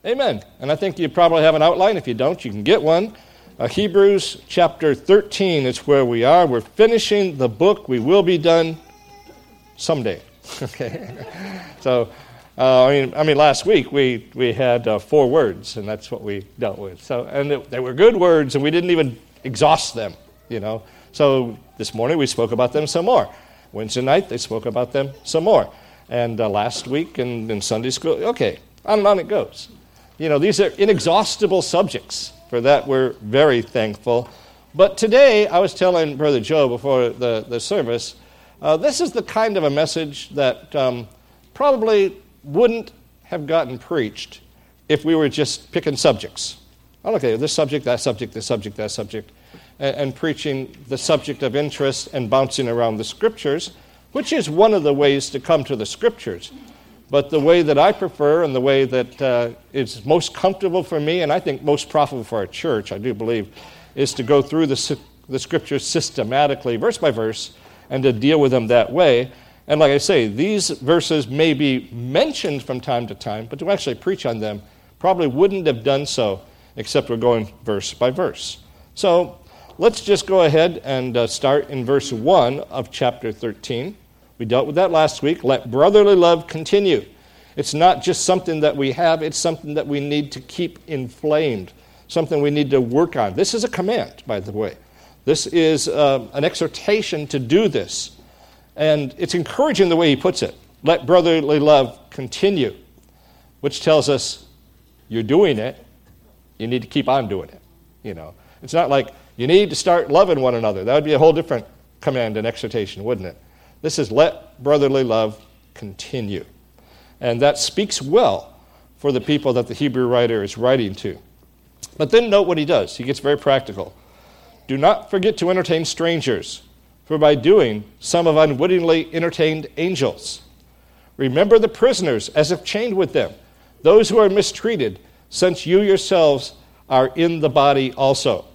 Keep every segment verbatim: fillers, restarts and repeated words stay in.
Amen. And I think you probably have an outline. If you don't, you can get one. Uh, Hebrews chapter thirteen is where we are. We're finishing the book. We will be done someday. Okay. So, uh, I mean, I mean, last week we we had uh, four words, and that's what we dealt with. So, and it, they were good words, and we didn't even exhaust them. You know. So this morning we spoke about them some more. Wednesday night they spoke about them some more, and uh, last week in, in Sunday school. Okay, on and on it goes. You know, these are inexhaustible subjects. For that, we're very thankful. But today, I was telling Brother Joe before the, the service, uh, this is the kind of a message that um, probably wouldn't have gotten preached if we were just picking subjects. Oh, okay, this subject, that subject, this subject, that subject, and, and preaching the subject of interest and bouncing around the Scriptures, which is one of the ways to come to the Scriptures. But the way that I prefer and the way that uh, is most comfortable for me, and I think most profitable for our church, I do believe, is to go through the, the Scriptures systematically, verse by verse, and to deal with them that way. And like I say, these verses may be mentioned from time to time, but to actually preach on them probably wouldn't have done so, except we're going verse by verse. So let's just go ahead and uh, start in verse one of chapter thirteen. We dealt with that last week. Let brotherly love continue. It's not just something that we have, it's something that we need to keep inflamed, something we need to work on. This is a command, by the way. This is uh, an exhortation to do this. And it's encouraging the way he puts it. Let brotherly love continue, which tells us you're doing it, you need to keep on doing it. You know, it's not like you need to start loving one another. That would be a whole different command and exhortation, wouldn't it? This is let brotherly love continue. And that speaks well for the people that the Hebrew writer is writing to. But then note what he does. He gets very practical. Do not forget to entertain strangers, for by doing, some have unwittingly entertained angels. Remember the prisoners as if chained with them, those who are mistreated, since you yourselves are in the body also.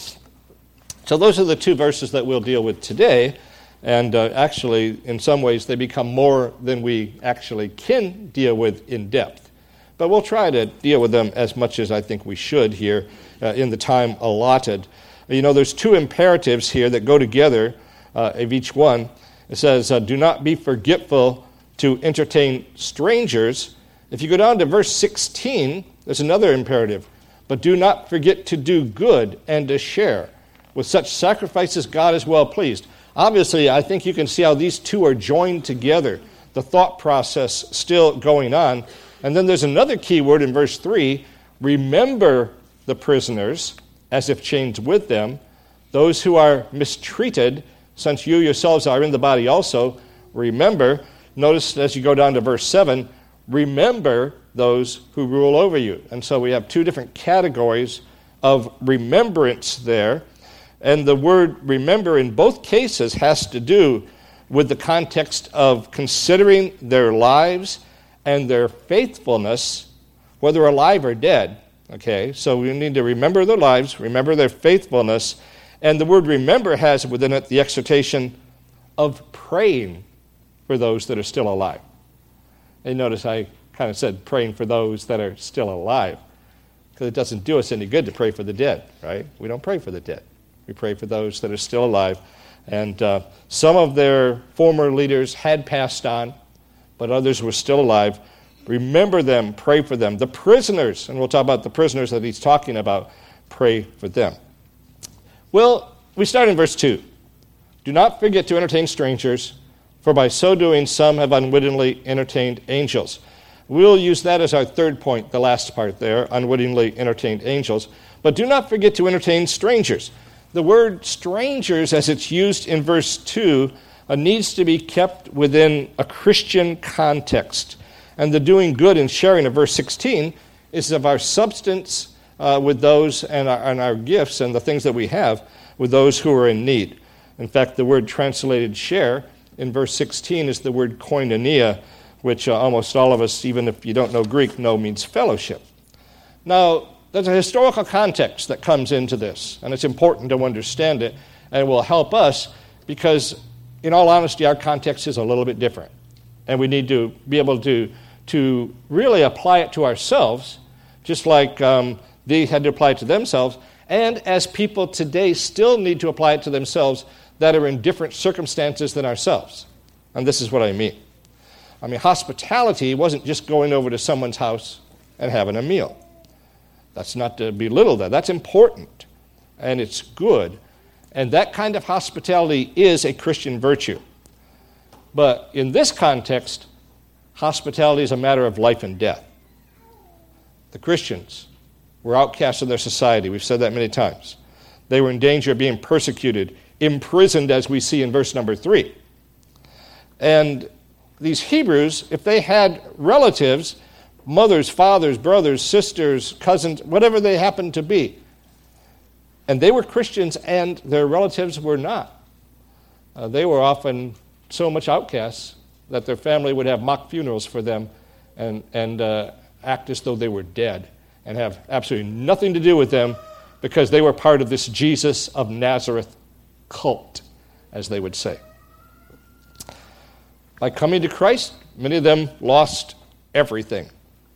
So those are the two verses that we'll deal with today. And uh, actually, in some ways, they become more than we actually can deal with in depth. But we'll try to deal with them as much as I think we should here uh, in the time allotted. You know, there's two imperatives here that go together uh, of each one. It says, uh, do not be forgetful to entertain strangers. If you go down to verse sixteen, there's another imperative. But do not forget to do good and to share. With such sacrifices, God is well pleased. Obviously, I think you can see how these two are joined together, the thought process still going on. And then there's another key word in verse three, remember the prisoners as if chained with them, those who are mistreated, since you yourselves are in the body also, remember. Notice as you go down to verse seven, remember those who rule over you. And so we have two different categories of remembrance there. And the word remember in both cases has to do with the context of considering their lives and their faithfulness, whether alive or dead. Okay, so we need to remember their lives, remember their faithfulness, and the word remember has within it the exhortation of praying for those that are still alive. And notice I kind of said praying for those that are still alive, because it doesn't do us any good to pray for the dead, right? We don't pray for the dead. We pray for those that are still alive. And uh, some of their former leaders had passed on, but others were still alive. Remember them, pray for them. The prisoners, and we'll talk about the prisoners that he's talking about, pray for them. Well, we start in verse two. Do not forget to entertain strangers, for by so doing some have unwittingly entertained angels. We'll use that as our third point, the last part there, unwittingly entertained angels. But do not forget to entertain strangers. The word strangers, as it's used in verse two, uh, needs to be kept within a Christian context. And the doing good and sharing of verse sixteen is of our substance uh, with those and our, and our gifts and the things that we have with those who are in need. In fact, the word translated share in verse sixteen is the word koinonia, which uh, almost all of us, even if you don't know Greek, know means fellowship. Now, there's a historical context that comes into this, and it's important to understand it, and it will help us because, in all honesty, our context is a little bit different, and we need to be able to, to really apply it to ourselves just like um, they had to apply it to themselves, and as people today still need to apply it to themselves that are in different circumstances than ourselves. And this is what I mean. I mean, hospitality wasn't just going over to someone's house and having a meal. That's not to belittle that. That's important, and it's good. And that kind of hospitality is a Christian virtue. But in this context, hospitality is a matter of life and death. The Christians were outcasts of their society. We've said that many times. They were in danger of being persecuted, imprisoned, as we see in verse number three. And these Hebrews, if they had relatives, mothers, fathers, brothers, sisters, cousins, whatever they happened to be, and they were Christians and their relatives were not, uh, they were often so much outcasts that their family would have mock funerals for them and, and uh, act as though they were dead and have absolutely nothing to do with them because they were part of this Jesus of Nazareth cult, as they would say. By coming to Christ, many of them lost everything.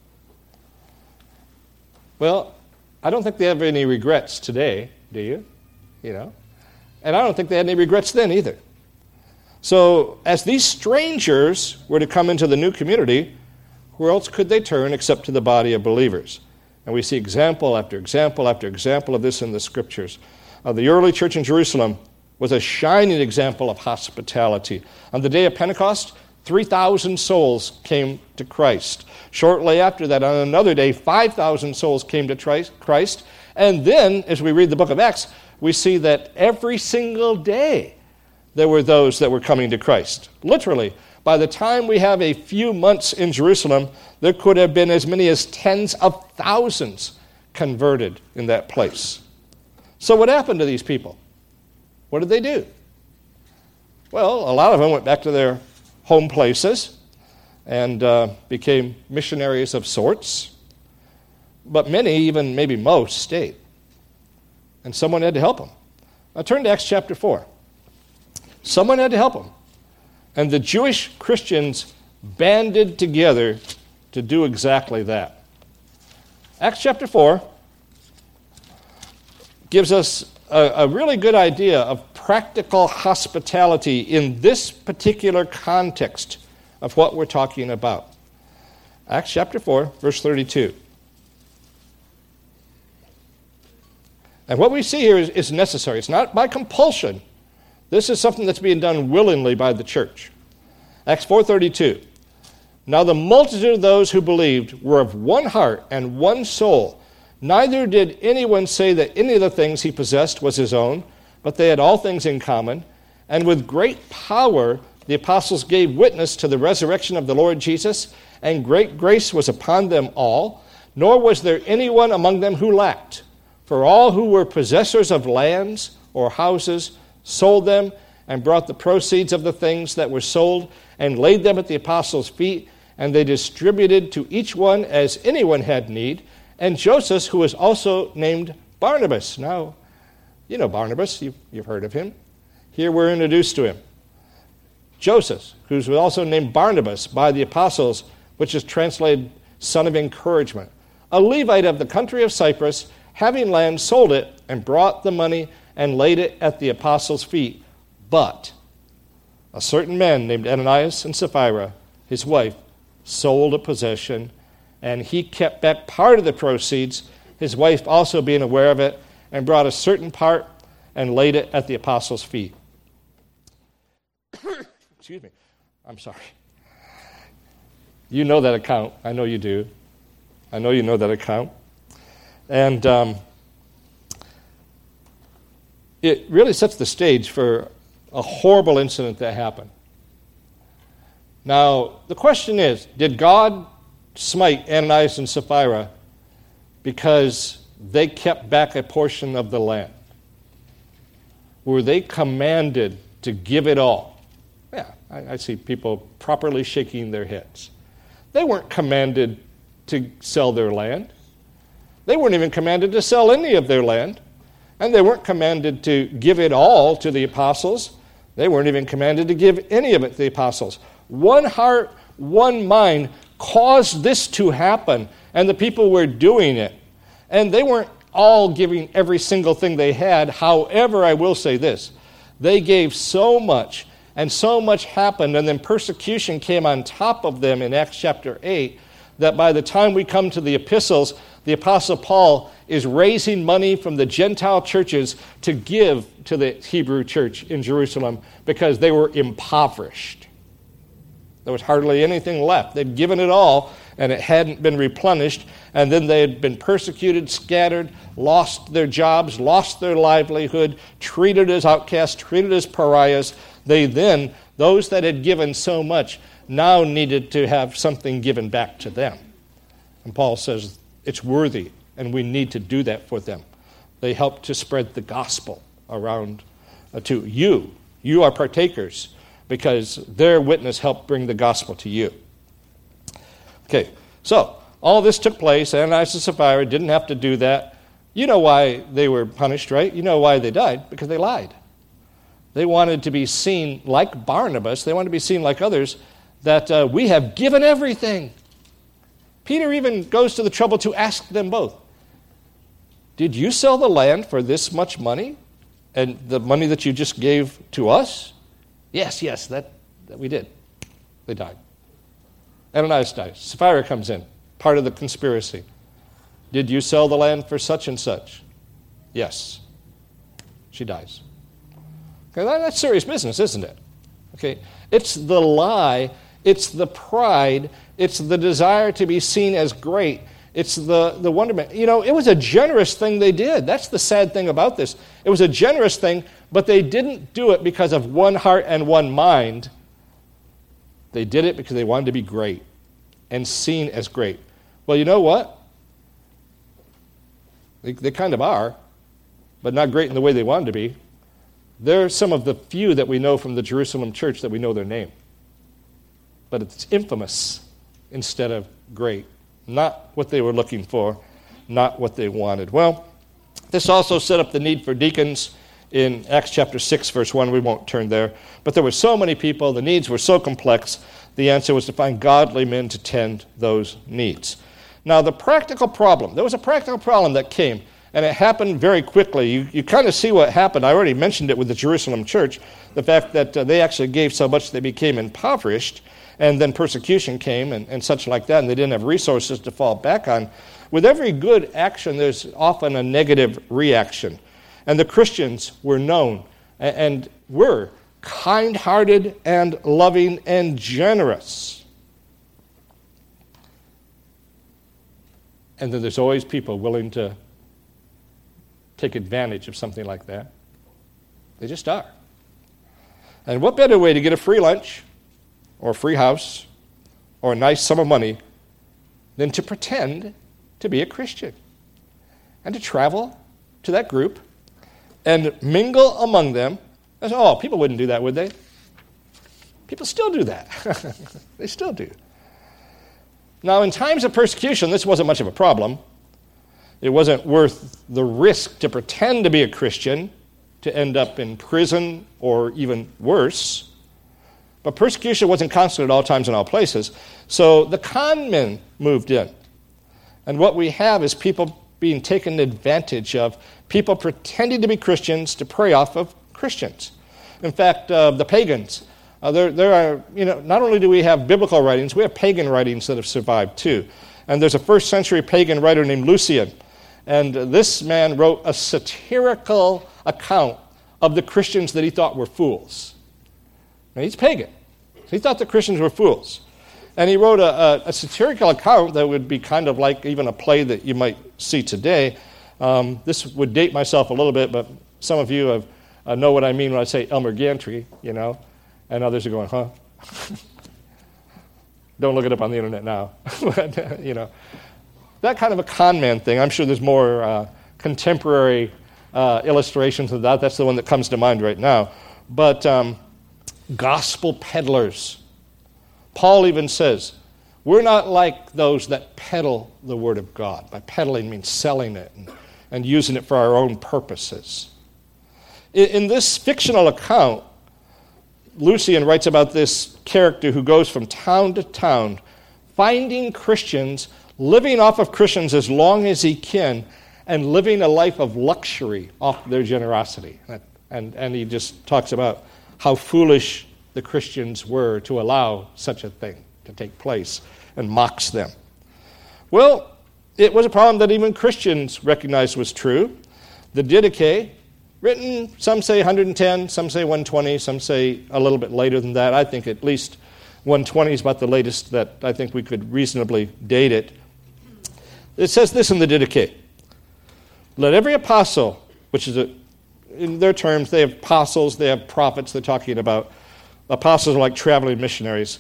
Well, I don't think they have any regrets today, do you? You know? And I don't think they had any regrets then either. So, as these strangers were to come into the new community, where else could they turn except to the body of believers? And we see example after example after example of this in the Scriptures. Uh, the early church in Jerusalem was a shining example of hospitality. On the day of Pentecost, three thousand souls came to Christ. Shortly after that, on another day, five thousand souls came to Christ. And then, as we read the book of Acts, we see that every single day there were those that were coming to Christ. Literally, by the time we have a few months in Jerusalem, there could have been as many as tens of thousands converted in that place. So what happened to these people? What did they do? Well, a lot of them went back to their home places and uh, became missionaries of sorts. But many, even maybe most, stayed. And someone had to help them. Now turn to Acts chapter four. Someone had to help them. And the Jewish Christians banded together to do exactly that. Acts chapter four gives us a, a really good idea of practical hospitality in this particular context of what we're talking about. Acts chapter four, verse thirty-two. And what we see here is, is necessary. It's not by compulsion. This is something that's being done willingly by the church. Acts four thirty-two. Now the multitude of those who believed were of one heart and one soul. Neither did anyone say that any of the things he possessed was his own, but they had all things in common. And with great power the apostles gave witness to the resurrection of the Lord Jesus, and great grace was upon them all. Nor was there anyone among them who lacked. For all who were possessors of lands or houses sold them and brought the proceeds of the things that were sold and laid them at the apostles' feet, and they distributed to each one as anyone had need. And Joseph, who was also named Barnabas. Now, you know Barnabas, you've, you've heard of him. Here we're introduced to him. Joseph, who's also named Barnabas by the apostles, which is translated son of encouragement. A Levite of the country of Cyprus, having land, sold it and brought the money and laid it at the apostles' feet. But a certain man named Ananias and Sapphira, his wife, sold a possession, and he kept back part of the proceeds, his wife also being aware of it, and brought a certain part and laid it at the apostles' feet. Excuse me. I'm sorry. You know that account. I know you do. I know you know that account. And um, it really sets the stage for a horrible incident that happened. Now, the question is, did God smite Ananias and Sapphira because they kept back a portion of the land? Were they commanded to give it all? Yeah, I, I see people properly shaking their heads. They weren't commanded to sell their land. They weren't even commanded to sell any of their land. And they weren't commanded to give it all to the apostles. They weren't even commanded to give any of it to the apostles. One heart, one mind caused this to happen. and the people were doing it. And they weren't all giving every single thing they had. However, I will say this. They gave so much, and so much happened, and then persecution came on top of them in Acts chapter eight, that by the time we come to the epistles, the Apostle Paul is raising money from the Gentile churches to give to the Hebrew church in Jerusalem because they were impoverished. There was hardly anything left. They'd given it all, and it hadn't been replenished, and then they had been persecuted, scattered, lost their jobs, lost their livelihood, treated as outcasts, treated as pariahs. They then, those that had given so much, now needed to have something given back to them. And Paul says it's worthy, and we need to do that for them. They help to spread the gospel around uh, to you. You are partakers because their witness helped bring the gospel to you. Okay, so all this took place. Ananias and Sapphira didn't have to do that. You know why they were punished, right? You know why they died? Because they lied. They wanted to be seen like Barnabas. They wanted to be seen like others, that uh, we have given everything. Peter even goes to the trouble to ask them both, did you sell the land for this much money? And the money that you just gave to us? Yes, yes, that, that we did. They died. Ananias dies. Sapphira comes in, part of the conspiracy. Did you sell the land for such and such? Yes. She dies. Okay, that's serious business, isn't it? Okay, it's the lie, it's the pride, it's the desire to be seen as great, it's the, the wonderment. You know, it was a generous thing they did. That's the sad thing about this. It was a generous thing, but they didn't do it because of one heart and one mind. They did it because they wanted to be great and seen as great. Well, you know what? They, they kind of are, but not great in the way they wanted to be. They're some of the few that we know from the Jerusalem church that we know their name. But it's infamous instead of great. Not what they were looking for, not what they wanted. Well, this also set up the need for deacons in Acts chapter six, verse one. We won't turn there. But there were so many people, the needs were so complex, the answer was to find godly men to tend those needs. Now, the practical problem, there was a practical problem that came, and it happened very quickly. You, you kind of see what happened. I already mentioned it with the Jerusalem church, the fact that uh, they actually gave so much they became impoverished, and then persecution came and, and such like that, and they didn't have resources to fall back on. With every good action, there's often a negative reaction. And the Christians were known and, and were kind-hearted and loving and generous. And then there's always people willing to take advantage of something like that. They just are. And what better way to get a free lunch or a free house or a nice sum of money than to pretend to be a Christian and to travel to that group and mingle among them. I said, oh, people wouldn't do that, would they? People still do that. They still do. Now, in times of persecution, this wasn't much of a problem. It wasn't worth the risk to pretend to be a Christian, to end up in prison or even worse. But persecution wasn't constant at all times and all places. So the con men moved in. And what we have is people being taken advantage of, people pretending to be Christians to prey off of Christians. In fact, uh, the pagans, uh, there, there are, you know, not only do we have biblical writings, we have pagan writings that have survived too. And there's a first century pagan writer named Lucian. And this man wrote a satirical account of the Christians that he thought were fools. Now, he's pagan. He thought the Christians were fools. And he wrote a, a, a satirical account that would be kind of like even a play that you might see today. Um, this would date myself a little bit, but some of you have, uh, know what I mean when I say Elmer Gantry, you know, and others are going, huh? Don't look it up on the internet now. But, you know, that kind of a con man thing. I'm sure there's more uh, contemporary uh, illustrations of that. That's the one that comes to mind right now. But um, gospel peddlers. Paul even says, we're not like those that peddle the word of God. By peddling means selling it and, and using it for our own purposes. In, in this fictional account, Lucian writes about this character who goes from town to town, finding Christians living off of Christians as long as he can, and living a life of luxury off their generosity. And, and he just talks about how foolish the Christians were to allow such a thing to take place, and mocks them. Well, it was a problem that even Christians recognized was true. The Didache, written, some say one hundred ten, some say one twenty, some say a little bit later than that. I think at least one twenty is about the latest that I think we could reasonably date it. It says this in the Didache: let every apostle, which is a, in their terms, they have apostles, they have prophets, they're talking about apostles are like traveling missionaries.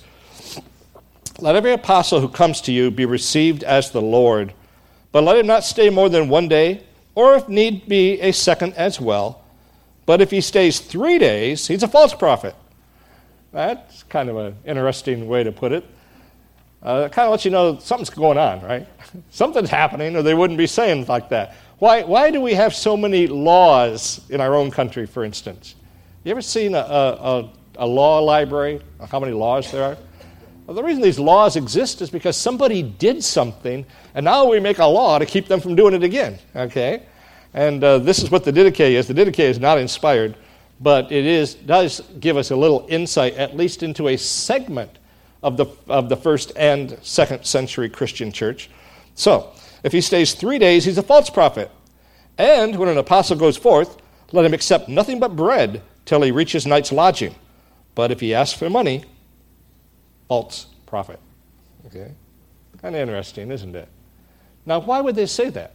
Let every apostle who comes to you be received as the Lord, but let him not stay more than one day, or if need be, a second as well. But if he stays three days, he's a false prophet. That's kind of an interesting way to put it. Uh, it kind of lets you know something's going on, right? Something's happening, or they wouldn't be saying like that. Why, why do we have so many laws in our own country, for instance? You ever seen a, a, a law library, how many laws there are? Well, the reason these laws exist is because somebody did something, and now we make a law to keep them from doing it again, okay? And uh, this is what the Didache is. The Didache is not inspired, but it is does give us a little insight, at least into a segment of the of the first and second century Christian church. So, if he stays three days, he's a false prophet. And when an apostle goes forth, let him accept nothing but bread till he reaches night's lodging. But if he asks for money, false prophet. Okay? Kind of interesting, isn't it? Now, why would they say that?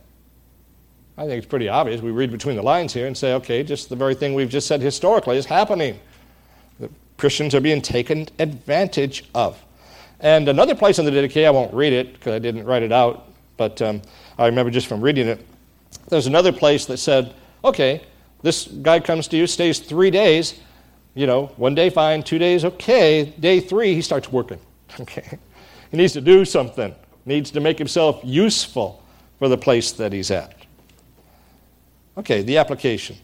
I think it's pretty obvious. We read between the lines here and say, okay, just the very thing we've just said historically is happening. The Christians are being taken advantage of. And another place in the Didache, I won't read it because I didn't write it out, but um, I remember just from reading it, there's another place that said, okay, this guy comes to you, stays three days, you know, one day fine, two days okay, day three he starts working. Okay, he needs to do something, needs to make himself useful for the place that he's at. Okay, the application.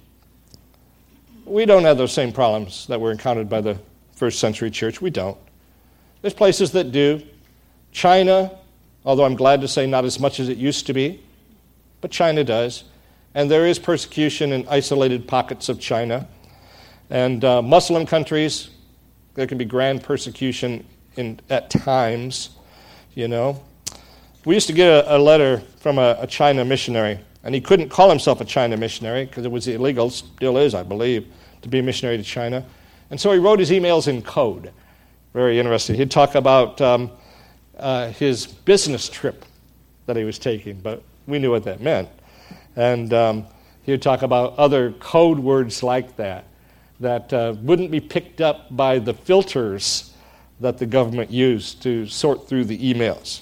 We don't have those same problems that were encountered by the first century church. We don't. There's places that do. China, although I'm glad to say not as much as it used to be, but China does. And there is persecution in isolated pockets of China. And uh, Muslim countries, there can be grand persecution in, at times, you know. We used to get a, a letter from a, a China missionary, and he couldn't call himself a China missionary because it was illegal, still is, I believe, to be a missionary to China. And so he wrote his emails in code. Very interesting. He'd talk about um, uh, his business trip that he was taking, but we knew what that meant. And um, he would talk about other code words like that that uh, wouldn't be picked up by the filters that the government used to sort through the emails.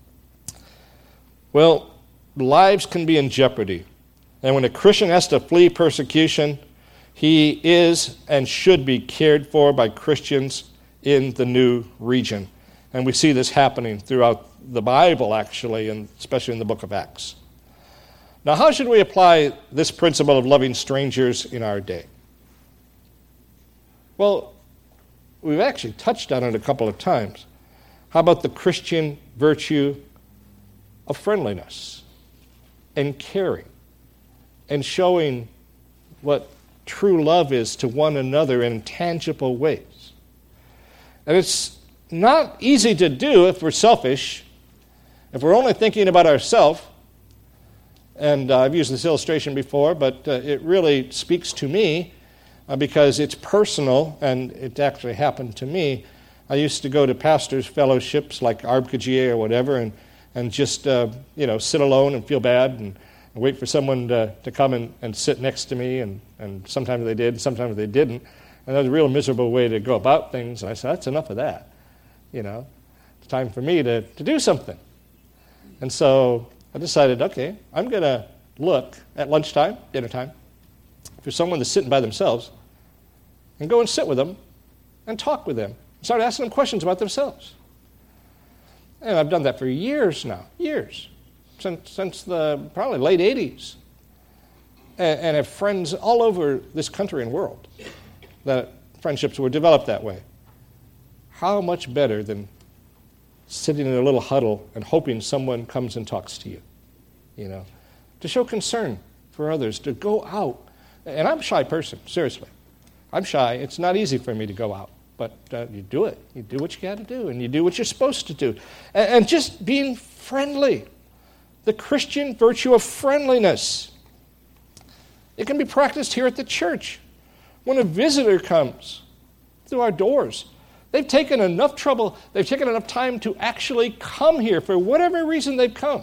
Well, lives can be in jeopardy. And when a Christian has to flee persecution, he is and should be cared for by Christians in the new region. And we see this happening throughout the Bible, actually, and especially in the book of Acts. Now, how should we apply this principle of loving strangers in our day? Well, we've actually touched on it a couple of times. How about the Christian virtue of friendliness and caring and showing what true love is to one another in tangible ways? And it's not easy to do if we're selfish, if we're only thinking about ourselves. And uh, I've used this illustration before, but uh, it really speaks to me uh, because it's personal, and it actually happened to me. I used to go to pastors' fellowships like A R B K G A or whatever, and, and just uh, you know sit alone and feel bad and, and wait for someone to, to come and, and sit next to me, and, and sometimes they did, sometimes they didn't. And that was a real miserable way to go about things. And I said, that's enough of that. You know, it's time for me to, to do something. And so I decided, okay, I'm going to look at lunchtime, dinner time, for someone that's sitting by themselves and go and sit with them and talk with them. Start asking them questions about themselves. And I've done that for years now, years, since, since the probably late eighties. And, and have friends all over this country and world that friendships were developed that way. How much better than sitting in a little huddle and hoping someone comes and talks to you, you know, to show concern for others, to go out. And I'm a shy person, seriously. I'm shy. It's not easy for me to go out, but uh, you do it. You do what you got to do, and you do what you're supposed to do. And, and just being friendly, the Christian virtue of friendliness. It can be practiced here at the church. When a visitor comes through our doors, they've taken enough trouble, they've taken enough time to actually come here for whatever reason they've come.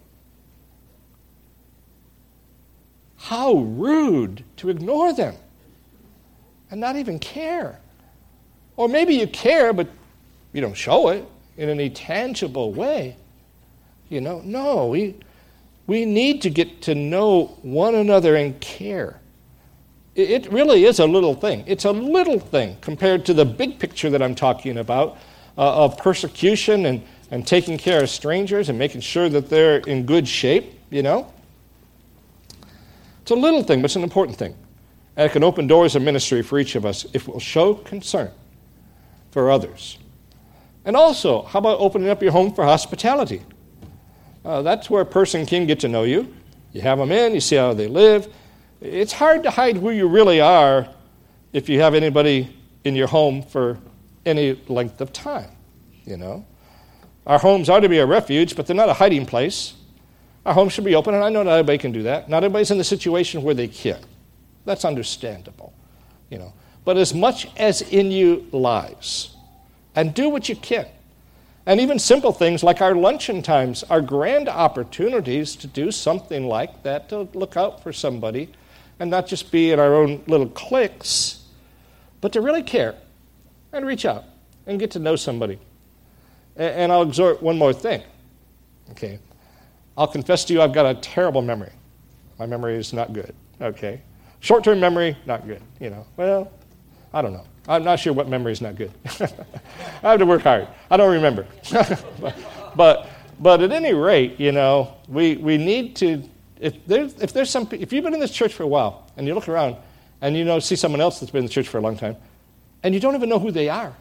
How rude to ignore them and not even care. Or maybe you care, but you don't show it in any tangible way. You know, no, we, we need to get to know one another and care. It really is a little thing. It's a little thing compared to the big picture that I'm talking about uh, of persecution and, and taking care of strangers and making sure that they're in good shape, you know. It's a little thing, but it's an important thing. And it can open doors of ministry for each of us if we'll show concern for others. And also, how about opening up your home for hospitality? Uh, that's where a person can get to know you. You have them in, you see how they live. It's hard to hide who you really are if you have anybody in your home for any length of time, you know. Our homes are to be a refuge, but they're not a hiding place. Our homes should be open, and I know not everybody can do that. Not everybody's in the situation where they can. That's understandable, you know. But as much as in you lies, and do what you can. And even simple things like our luncheon times are grand opportunities to do something like that, to look out for somebody, and not just be in our own little cliques, but to really care and reach out and get to know somebody. And I'll exhort one more thing, okay? I'll confess to you I've got a terrible memory. My memory is not good, okay? Short-term memory, not good, you know. Well, I don't know. I'm not sure what memory is not good. I have to work hard. I don't remember. but, but but at any rate, you know, we, we need to, if there's, if there's some, if you've been in this church for a while and you look around and you know see someone else that's been in the church for a long time and you don't even know who they are,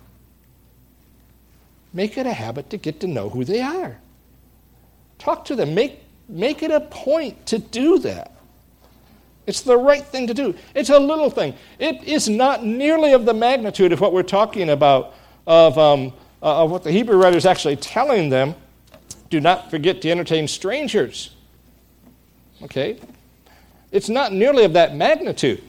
make it a habit to get to know who they are. Talk to them. Make, make it a point to do that. It's the right thing to do. It's a little thing. It is not nearly of the magnitude of what we're talking about, of, um, uh, of what the Hebrew writer is actually telling them. Do not forget to entertain strangers. Okay? It's not nearly of that magnitude,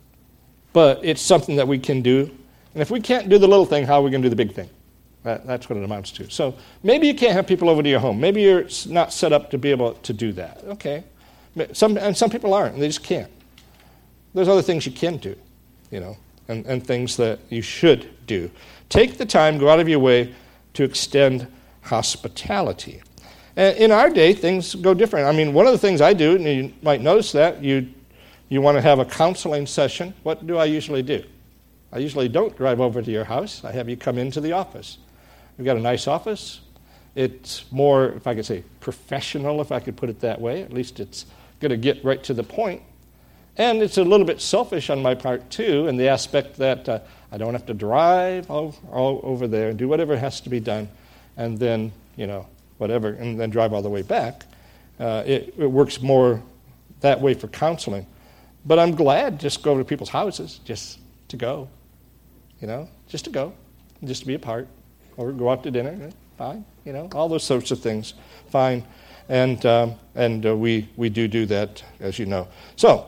but it's something that we can do. And if we can't do the little thing, how are we going to do the big thing? That, that's what it amounts to. So maybe you can't have people over to your home. Maybe you're not set up to be able to do that. Okay. Some, and some people aren't, and they just can't. There's other things you can do, you know, and, and things that you should do. Take the time, go out of your way to extend hospitality. And in our day, things go different. I mean, one of the things I do, and you might notice that, you you want to have a counseling session. What do I usually do? I usually don't drive over to your house. I have you come into the office. We've got a nice office. It's more, if I could say, professional, if I could put it that way. At least it's going to get right to the point. And it's a little bit selfish on my part, too, in the aspect that uh, I don't have to drive all, all over there and do whatever has to be done, and then, you know, whatever, and then drive all the way back. Uh, it, it works more that way for counseling. But I'm glad just go over to people's houses, just to go, you know, just to go, just to be a part, or go out to dinner, fine, you know, all those sorts of things, fine. And um, and uh, we, we do do that, as you know. So,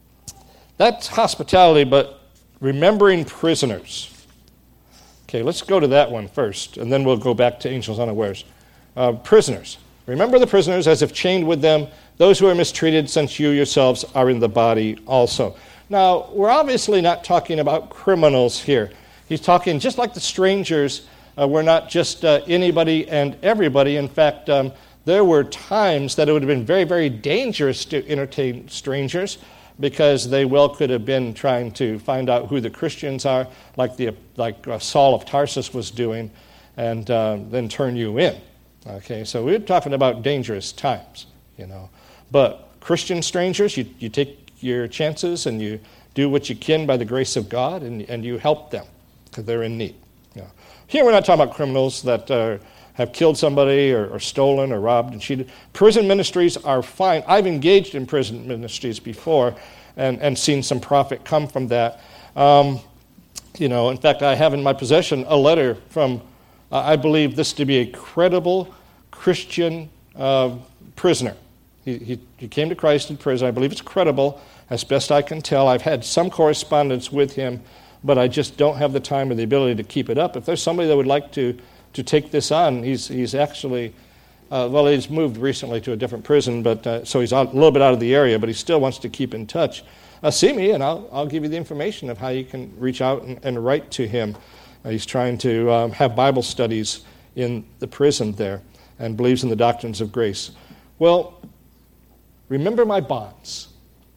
that's hospitality, but remembering prisoners. Okay, let's go to that one first, and then we'll go back to angels unawares. Uh, prisoners. Remember the prisoners as if chained with them, those who are mistreated, since you yourselves are in the body also. Now, we're obviously not talking about criminals here. He's talking just like the strangers. Uh, we're not just uh, anybody and everybody. In fact, um, there were times that it would have been very, very dangerous to entertain strangers, because they well could have been trying to find out who the Christians are, like the like uh, Saul of Tarsus was doing, and uh, then turn you in. Okay, so we're talking about dangerous times, you know. But Christian strangers, you, you take your chances and you do what you can by the grace of God, and, and you help them because they're in need. You know. Here we're not talking about criminals that are have killed somebody or, or stolen or robbed and cheated. Prison ministries are fine. I've engaged in prison ministries before and, and seen some profit come from that. Um, you know, in fact, I have in my possession a letter from, uh, I believe this to be a credible Christian uh, prisoner. He, he, he came to Christ in prison. I believe it's credible, as best I can tell. I've had some correspondence with him, but I just don't have the time or the ability to keep it up. If there's somebody that would like to, to take this on, he's he's actually, uh, well, he's moved recently to a different prison, but uh, so he's out, a little bit out of the area, but he still wants to keep in touch. Uh, see me, and I'll I'll give you the information of how you can reach out and, and write to him. Uh, he's trying to um, have Bible studies in the prison there and believes in the doctrines of grace. Well, remember my bonds.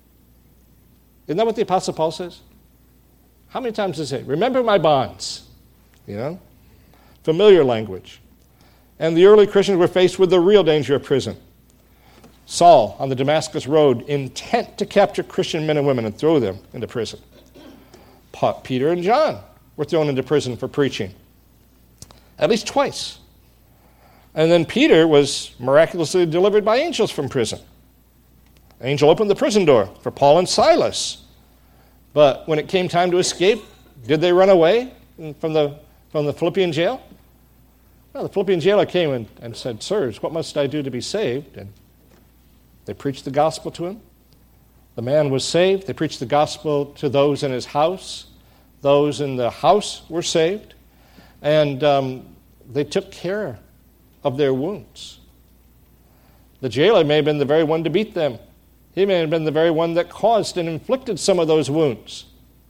Isn't that what the Apostle Paul says? How many times does he say, remember my bonds? You know? Familiar language. And the early Christians were faced with the real danger of prison. Saul on the Damascus Road, intent to capture Christian men and women and throw them into prison. Peter and John were thrown into prison for preaching. At least twice. And then Peter was miraculously delivered by angels from prison. An angel opened the prison door for Paul and Silas. But when it came time to escape, did they run away from the from the Philippian jail? Well, the Philippian jailer came and, and said, sirs, what must I do to be saved? And they preached the gospel to him. The man was saved. They preached the gospel to those in his house. Those in the house were saved. And um, they took care of their wounds. The jailer may have been the very one to beat them. He may have been the very one that caused and inflicted some of those wounds.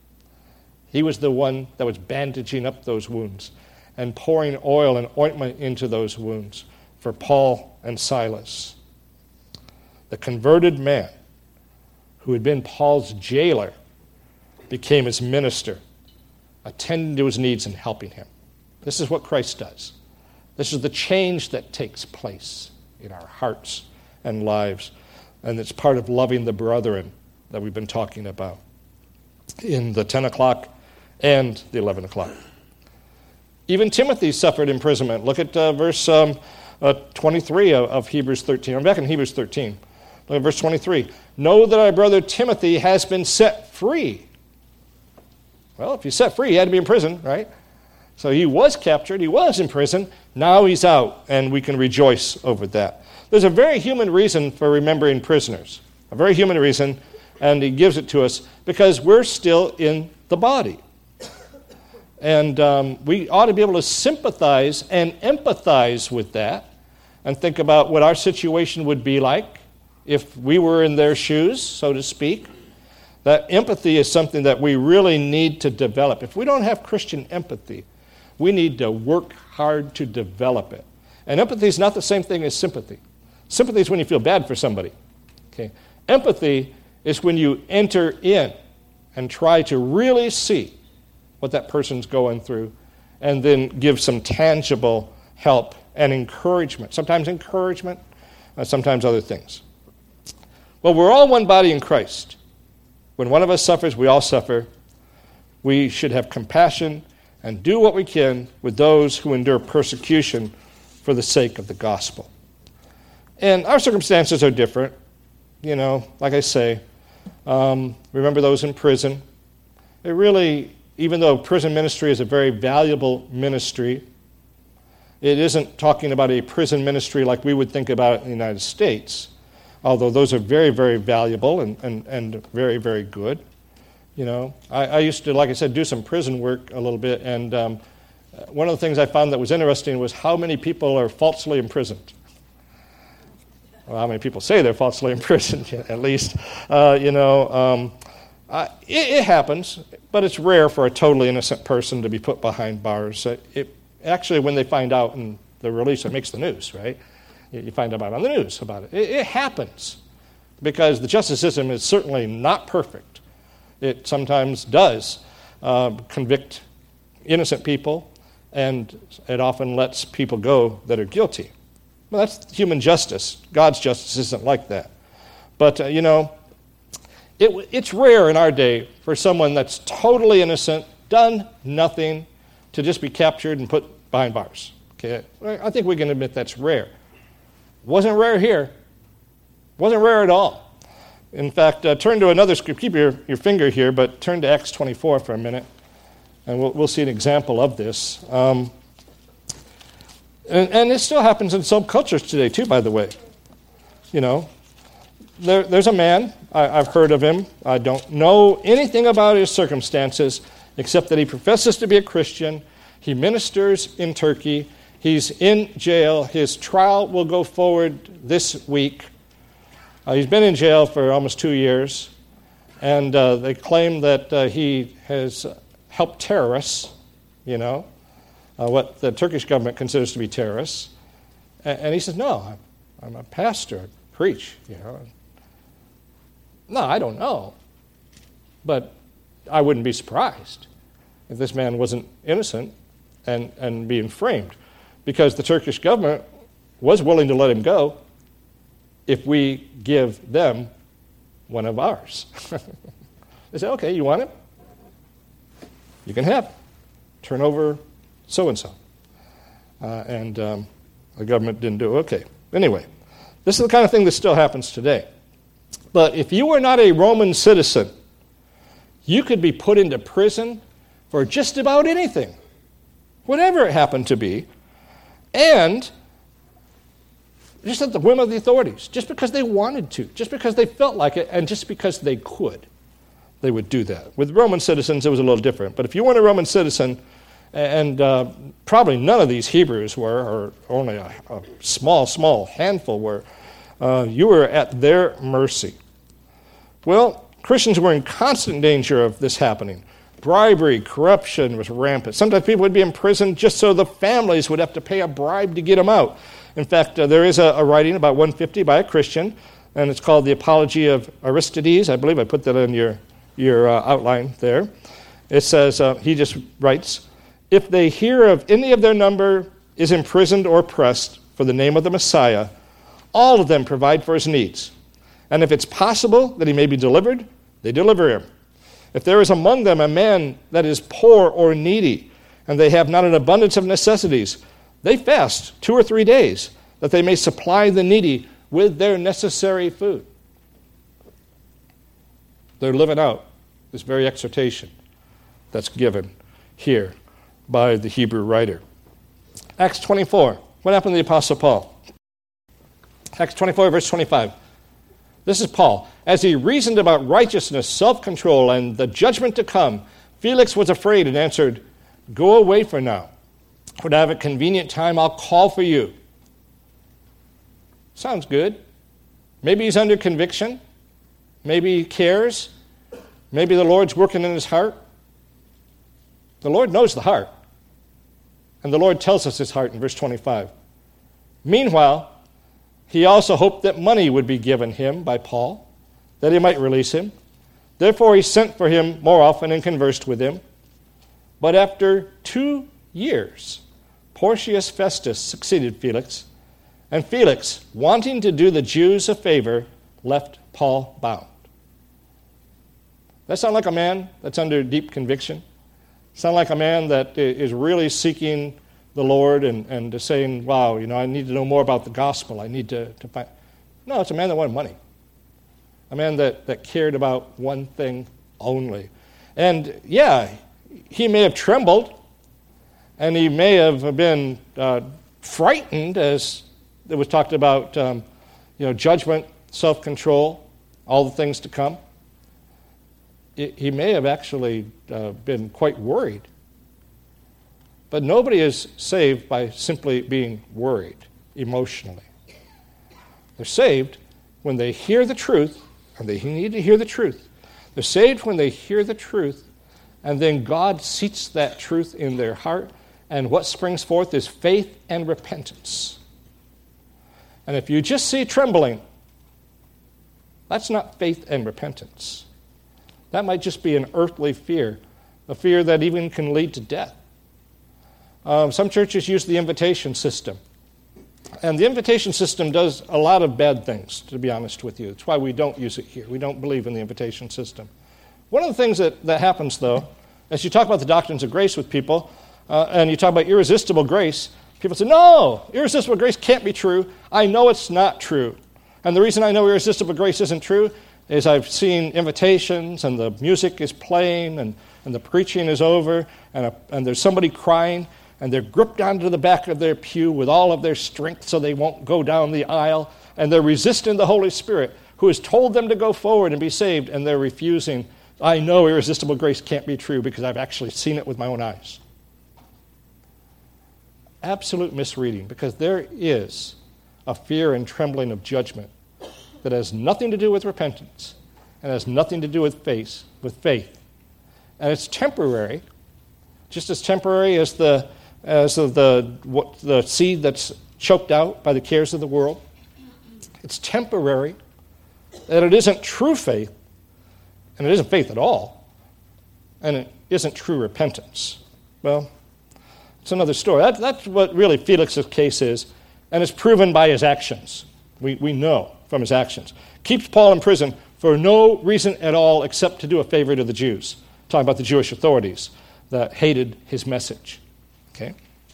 He was the one that was bandaging up those wounds and pouring oil and ointment into those wounds for Paul and Silas. The converted man who had been Paul's jailer became his minister, attending to his needs and helping him. This is what Christ does. This is the change that takes place in our hearts and lives. And it's part of loving the brethren that we've been talking about in the ten o'clock and the eleven o'clock. Even Timothy suffered imprisonment. Look at uh, verse um, uh, twenty-three of, of Hebrews thirteen. I'm back in Hebrews thirteen. Look at verse twenty-three. Know that our brother Timothy has been set free. Well, if he's set free, he had to be in prison, right? So he was captured, he was in prison, now he's out, and we can rejoice over that. There's a very human reason for remembering prisoners, a very human reason, and he gives it to us because we're still in the body. And um, we ought to be able to sympathize and empathize with that and think about what our situation would be like if we were in their shoes, so to speak. That empathy is something that we really need to develop. If we don't have Christian empathy, we need to work hard to develop it. And empathy is not the same thing as sympathy. Sympathy is when you feel bad for somebody. Okay? Empathy is when you enter in and try to really see what that person's going through and then give some tangible help and encouragement. Sometimes encouragement, uh, sometimes other things. Well, we're all one body in Christ. When one of us suffers, we all suffer. We should have compassion and do what we can with those who endure persecution for the sake of the gospel. And our circumstances are different. You know, like I say, um, remember those in prison. It really, even though prison ministry is a very valuable ministry, it isn't talking about a prison ministry like we would think about it in the United States, although those are very, very valuable and, and, and very, very good. You know, I, I used to, like I said, do some prison work a little bit, and um, one of the things I found that was interesting was how many people are falsely imprisoned. Well, how many people say they're falsely imprisoned, at least. Uh, you know, um, uh, it, it happens, but it's rare for a totally innocent person to be put behind bars. It, it actually, when they find out in the release, it makes the news, right? You find out on the news about it. It, it happens because the justice system is certainly not perfect. It sometimes does uh, convict innocent people, and it often lets people go that are guilty. Well, that's human justice. God's justice isn't like that. But, uh, you know, it, it's rare in our day for someone that's totally innocent, done nothing, to just be captured and put behind bars. Okay, I think we can admit that's rare. Wasn't rare here. Wasn't rare at all. In fact, uh, turn to another scripture. Keep your, your finger here, but turn to Acts twenty-four for a minute, and we'll, we'll see an example of this. Um, and, and it still happens in some cultures today, too, by the way. You know, there, there's a man. I, I've heard of him. I don't know anything about his circumstances, except that he professes to be a Christian. He ministers in Turkey. He's in jail. His trial will go forward this week. Uh, he's been in jail for almost two years, and uh, they claim that uh, he has helped terrorists, you know, uh, what the Turkish government considers to be terrorists. And, and he says, no, I'm, I'm a pastor. I preach, you know. No, I don't know. But I wouldn't be surprised if this man wasn't innocent and, and being framed, because the Turkish government was willing to let him go if we give them one of ours. They say, okay, you want it? You can have it. Turn over so-and-so. Uh, and um, the government didn't do it. Okay. Anyway, this is the kind of thing that still happens today. But if you were not a Roman citizen, you could be put into prison for just about anything, whatever it happened to be, and just at the whim of the authorities, just because they wanted to, just because they felt like it, and just because they could, they would do that. With Roman citizens, it was a little different. But if you weren't a Roman citizen, and uh, probably none of these Hebrews were, or only a, a small, small handful were, uh, you were at their mercy. Well, Christians were in constant danger of this happening. Bribery, corruption was rampant. Sometimes people would be imprisoned just so the families would have to pay a bribe to get them out. In fact, uh, there is a, a writing about one fifty by a Christian, and it's called The Apology of Aristides. I believe I put that in your, your uh, outline there. It says, uh, he just writes, if they hear of any of their number is imprisoned or oppressed for the name of the Messiah, all of them provide for his needs. And if it's possible that he may be delivered, they deliver him. If there is among them a man that is poor or needy, and they have not an abundance of necessities, they fast two or three days, that they may supply the needy with their necessary food. They're living out this very exhortation that's given here by the Hebrew writer. Acts twenty-four. What happened to the Apostle Paul? Acts twenty-four, verse twenty-five. This is Paul. As he reasoned about righteousness, self-control, and the judgment to come, Felix was afraid and answered, go away for now. When I have a convenient time, I'll call for you. Sounds good. Maybe he's under conviction. Maybe he cares. Maybe the Lord's working in his heart. The Lord knows the heart. And the Lord tells us his heart in verse twenty-five. Meanwhile, he also hoped that money would be given him by Paul, that he might release him. Therefore he sent for him more often and conversed with him. But after two years, Porcius Festus succeeded Felix, and Felix, wanting to do the Jews a favor, left Paul bound. That sound like a man that's under deep conviction? Sound like a man that is really seeking the Lord and, and saying, wow, you know, I need to know more about the gospel. I need to, to find... No, it's a man that wanted money. A man that, that cared about one thing only. And yeah, he may have trembled, and he may have been uh, frightened, as it was talked about, um, you know, judgment, self-control, all the things to come. It, he may have actually uh, been quite worried. But nobody is saved by simply being worried emotionally. They're saved when they hear the truth, and they need to hear the truth. They're saved when they hear the truth, and then God seats that truth in their heart, and what springs forth is faith and repentance. And if you just see trembling, that's not faith and repentance. That might just be an earthly fear, a fear that even can lead to death. Um, some churches use the invitation system. And the invitation system does a lot of bad things, to be honest with you. That's why we don't use it here. We don't believe in the invitation system. One of the things that, that happens, though, as you talk about the doctrines of grace with people, uh, and you talk about irresistible grace, People say, no, irresistible grace can't be true. I know it's not true. And the reason I know irresistible grace isn't true is I've seen invitations and the music is playing and, and the preaching is over and, a, and there's somebody crying and they're gripped onto the back of their pew with all of their strength so they won't go down the aisle, and they're resisting the Holy Spirit who has told them to go forward and be saved, and they're refusing. I know irresistible grace can't be true because I've actually seen it with my own eyes. Absolute misreading, because there is a fear and trembling of judgment that has nothing to do with repentance and has nothing to do with faith, with faith. And it's temporary, just as temporary as the as the what, the seed that's choked out by the cares of the world. It's temporary, that it isn't true faith, and it isn't faith at all, and it isn't true repentance. Well, it's another story. That, that's what really Felix's case is, and it's proven by his actions. We, we know from his actions. Keeps Paul in prison for no reason at all except to do a favor to the Jews. Talking about the Jewish authorities that hated his message. Okay?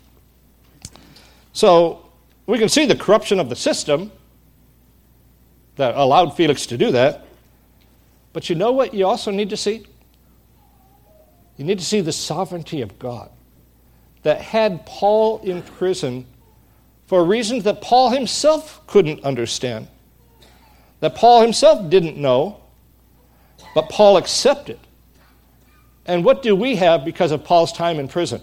So we can see the corruption of the system that allowed Felix to do that. But you know what you also need to see? You need to see the sovereignty of God that had Paul in prison for reasons that Paul himself couldn't understand, that Paul himself didn't know, but Paul accepted. And what do we have because of Paul's time in prison?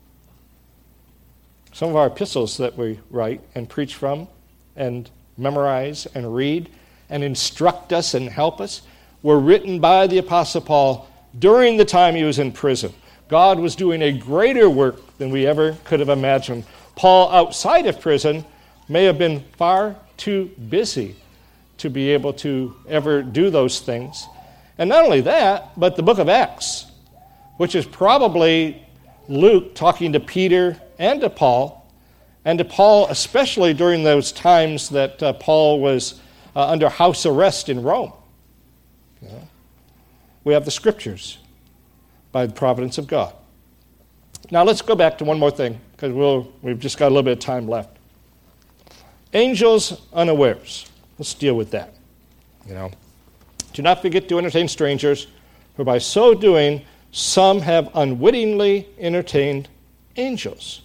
Some of our epistles that we write and preach from and memorize and read and instruct us and help us were written by the Apostle Paul during the time he was in prison. God was doing a greater work than we ever could have imagined. Paul, outside of prison, may have been far too busy to be able to ever do those things. And not only that, but the book of Acts, which is probably Luke talking to Peter and to Paul, and to Paul especially during those times that uh, Paul was uh, under house arrest in Rome. You know? We have the scriptures by the providence of God. Now let's go back to one more thing, because we'll, we've just got a little bit of time left. Angels unawares. Let's deal with that. You know, do not forget to entertain strangers, for by so doing, some have unwittingly entertained angels.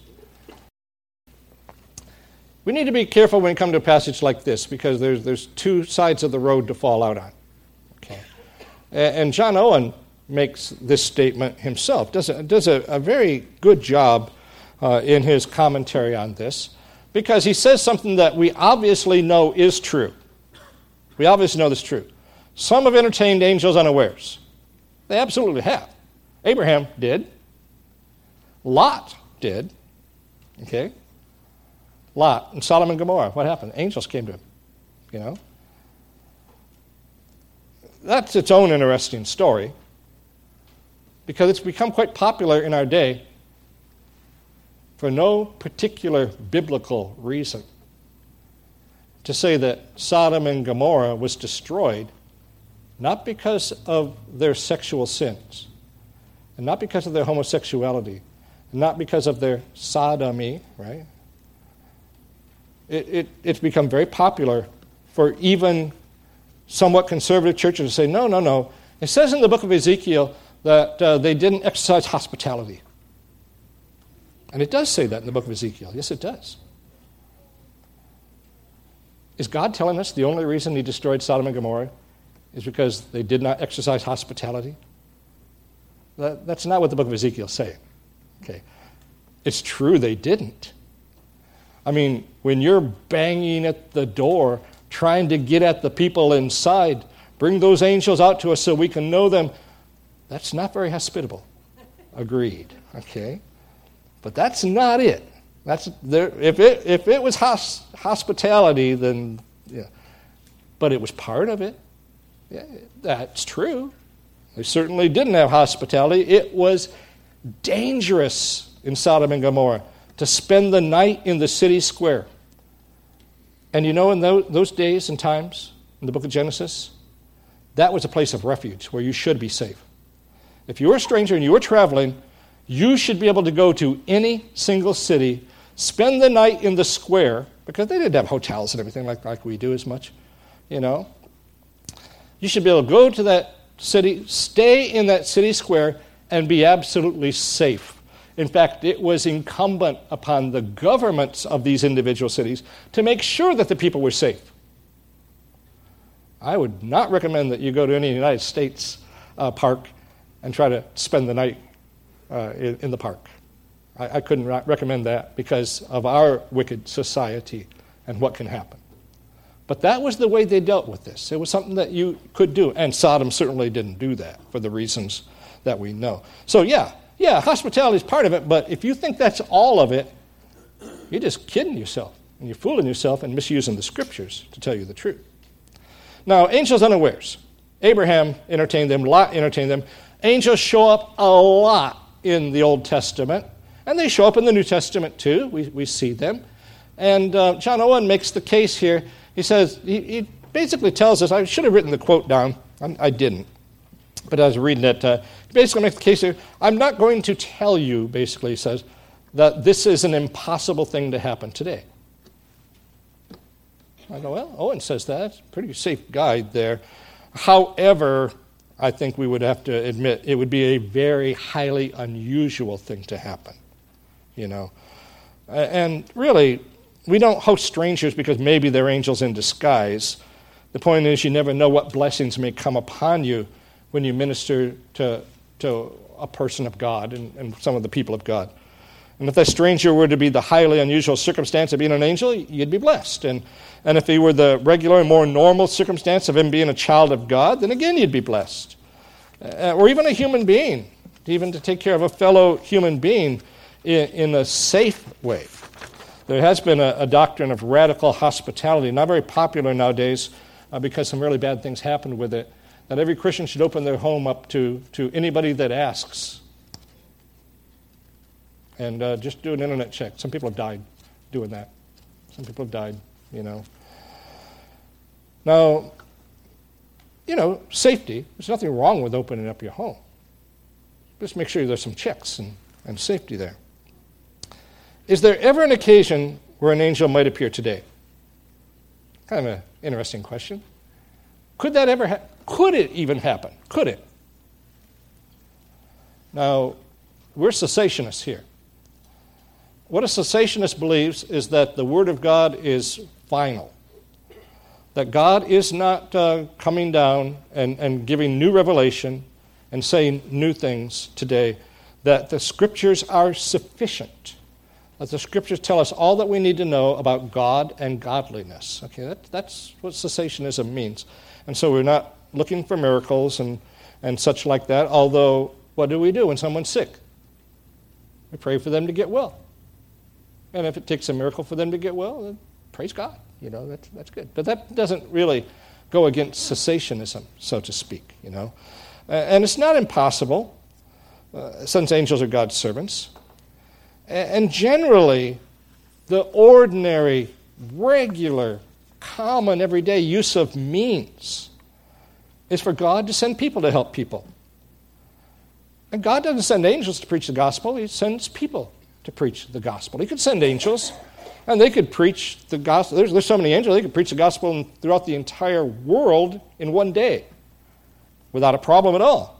We need to be careful when we come to a passage like this, because there's there's two sides of the road to fall out on. Okay, and John Owen makes this statement himself. Does a, does a, a very good job uh, in his commentary on this, because he says something that we obviously know is true. We obviously know this is true. Some have entertained angels unawares. They absolutely have. Abraham did. Lot did. Okay? Lot and Sodom and Gomorrah. What happened? Angels came to him. You know? That's its own interesting story, because it's become quite popular in our day for no particular biblical reason to say that Sodom and Gomorrah was destroyed not because of their sexual sins, and not because of their homosexuality, and not because of their sodomy, right? It, it, it's become very popular for even somewhat conservative churches to say, no, no, no. It says in the book of Ezekiel that uh, they didn't exercise hospitality. And it does say that in the book of Ezekiel. Yes, it does. Is God telling us the only reason he destroyed Sodom and Gomorrah is because they did not exercise hospitality? That, that's not what the book of Ezekiel is saying. Okay. It's true they didn't. I mean, when you're banging at the door, trying to get at the people inside, bring those angels out to us so we can know them, that's not very hospitable. Agreed. Okay? But that's not it. That's there. If it if it was hos, hospitality, then yeah. But it was part of it. Yeah, that's true. They certainly didn't have hospitality. It was dangerous in Sodom and Gomorrah to spend the night in the city square. And you know, in those, those days and times in the book of Genesis, that was a place of refuge where you should be safe. If you were a stranger and you were traveling, you should be able to go to any single city spend the night in the square, because they didn't have hotels and everything like, like we do as much, you know. You should be able to go to that city, stay in that city square, and be absolutely safe. In fact, it was incumbent upon the governments of these individual cities to make sure that the people were safe. I would not recommend that you go to any United States uh, park and try to spend the night uh, in, in the park. I, I couldn't re- recommend that because of our wicked society and what can happen. But that was the way they dealt with this. It was something that you could do, and Sodom certainly didn't do that for the reasons that we know. So yeah, yeah, hospitality is part of it, but if you think that's all of it, you're just kidding yourself, and you're fooling yourself and misusing the Scriptures, to tell you the truth. Now, angels unawares. Abraham entertained them, Lot entertained them. Angels show up a lot in the Old Testament, and they show up in the New Testament too. We, we see them. And uh, John Owen makes the case here. He says, he, he basically tells us, I should have written the quote down. I, I didn't. But I was reading it. Uh, he basically makes the case here. I'm not going to tell you, basically, he says, that this is an impossible thing to happen today. I go, well, Owen says that. It's a pretty safe guide there. However, I think we would have to admit it would be a very highly unusual thing to happen, you know. And really, we don't host strangers because maybe they're angels in disguise. The point is you never know what blessings may come upon you when you minister to, to a person of God and, and some of the people of God. And if that stranger were to be the highly unusual circumstance of being an angel, you'd be blessed. And, and if he were the regular and more normal circumstance of him being a child of God, then again you'd be blessed. Uh, or even a human being, even to take care of a fellow human being in, in a safe way. There has been a, a doctrine of radical hospitality, not very popular nowadays uh, because some really bad things happened with it, that every Christian should open their home up to, to anybody that asks. And uh, just do an internet check. Some people have died doing that. Some people have died, you know. Now, you know, safety. There's nothing wrong with opening up your home. Just make sure there's some checks and, and safety there. Is there ever an occasion where an angel might appear today? Kind of an interesting question. Could that ever happen? Could it even happen? Could it? Now, we're cessationists here. What a cessationist believes is that the Word of God is final. That God is not uh, coming down and, and giving new revelation and saying new things today. That the Scriptures are sufficient. That the Scriptures tell us all that we need to know about God and godliness. Okay, that, that's what cessationism means. And so we're not looking for miracles and, and such like that, although what do we do when someone's sick? We pray for them to get well. And if it takes a miracle for them to get well, then praise God. You know, that's, that's good. But that doesn't really go against cessationism, so to speak, you know. Uh, and it's not impossible, uh, since angels are God's servants. And generally, the ordinary, regular, common, everyday use of means is for God to send people to help people. And God doesn't send angels to preach the gospel. He sends people to preach the gospel. He could send angels, and they could preach the gospel. There's, there's so many angels, they could preach the gospel in, throughout the entire world in one day without a problem at all.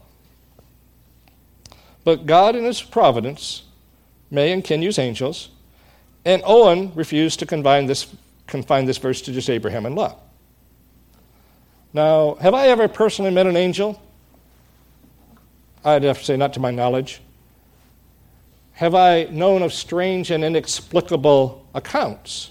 But God in His providence may and can use angels, and Owen refused to confine this, confine this verse to just Abraham and Lot. Now, have I ever personally met an angel? I'd have to say not to my knowledge. Have I known of strange and inexplicable accounts?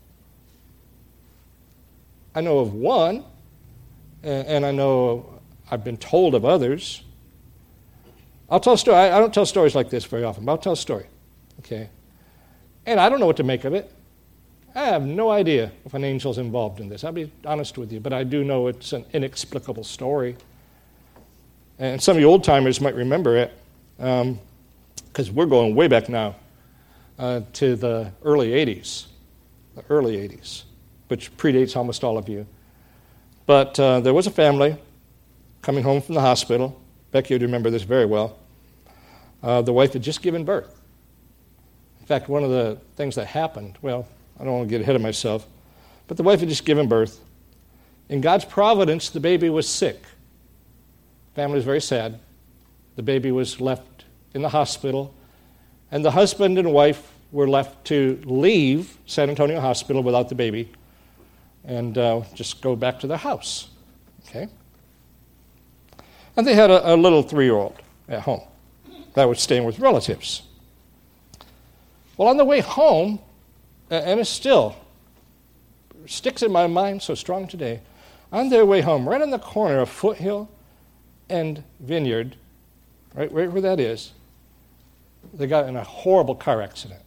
I know of one, and I know I've been told of others. I'll tell a story. I don't tell stories like this very often, but I'll tell a story. Okay? And I don't know what to make of it. I have no idea if an angel's involved in this. I'll be honest with you, but I do know it's an inexplicable story. And some of you old-timers might remember it, um, because we're going way back now uh, to the early eighties, the early eighties, which predates almost all of you. But uh, there was a family coming home from the hospital. Becky would remember this very well. Uh, the wife had just given birth. In fact, one of the things that happened, well, I don't want to get ahead of myself, but the wife had just given birth. In God's providence, the baby was sick. Family was very sad. The baby was left in the hospital, and the husband and wife were left to leave San Antonio Hospital without the baby and uh, just go back to their house. Okay? And they had a, a little three-year-old at home that was staying with relatives. Well, on the way home, and it still sticks in my mind so strong today, on their way home, right on the corner of Foothill and Vineyard, right, right where that is, they got in a horrible car accident.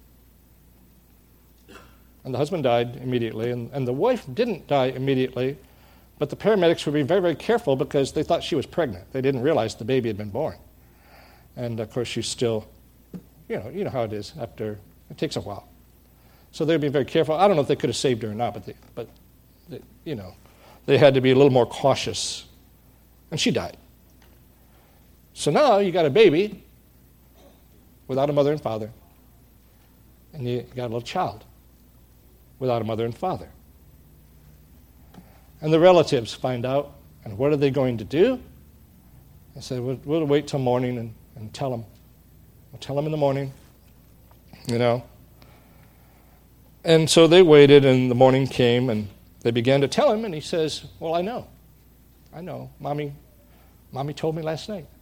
And the husband died immediately, and, and the wife didn't die immediately, but the paramedics were being very, very careful because they thought she was pregnant. They didn't realize the baby had been born. And, of course, she's still, you know, you know how it is after, it takes a while. So they were being very careful. I don't know if they could have saved her or not, but, they, but they, you know, they had to be a little more cautious. And she died. So now you got a baby without a mother and father, and you got a little child without a mother and father. And the relatives find out, and what are they going to do? They say, we'll, we'll wait till morning and, and tell them. We'll tell them in the morning, you know. And so they waited, and the morning came, and they began to tell him, and he says, well, I know. I know. Mommy, Mommy told me last night.